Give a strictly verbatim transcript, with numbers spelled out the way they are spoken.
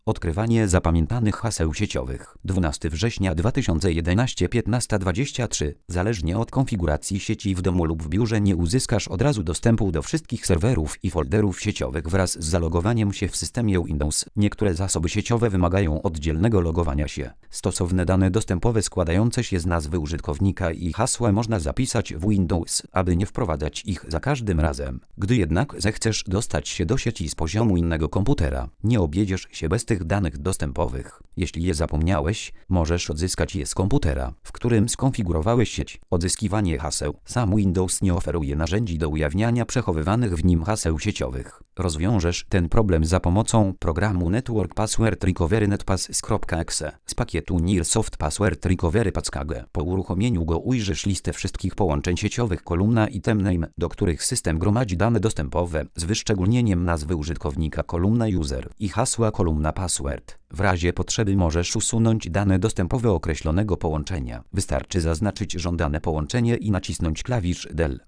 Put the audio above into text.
Odkrywanie zapamiętanych haseł sieciowych. dwunastego września dwa tysiące jedenastego piętnaście dwadzieścia trzy. Zależnie od konfiguracji sieci w domu lub w biurze nie uzyskasz od razu dostępu do wszystkich serwerów i folderów sieciowych wraz z zalogowaniem się w systemie Windows. Niektóre zasoby sieciowe wymagają oddzielnego logowania się. Stosowne dane dostępowe składające się z nazwy użytkownika i hasła można zapisać w Windows, aby nie wprowadzać ich za każdym razem. Gdy jednak zechcesz dostać się do sieci z poziomu innego komputera, nie objedziesz się bez tych danych dostępowych. Jeśli je zapomniałeś, możesz odzyskać je z komputera, w którym skonfigurowałeś sieć. Odzyskiwanie haseł. Sam Windows nie oferuje narzędzi do ujawniania przechowywanych w nim haseł sieciowych. Rozwiążesz ten problem za pomocą programu Network Password Recovery netpass.exe z pakietu Nearsoft Password Recovery Package. Po uruchomieniu go ujrzysz listę wszystkich połączeń sieciowych kolumna item name, do których system gromadzi dane dostępowe z wyszczególnieniem nazwy użytkownika kolumna user i hasła kolumna password. W razie potrzeby możesz usunąć dane dostępowe określonego połączenia. Wystarczy zaznaczyć żądane połączenie i nacisnąć klawisz del.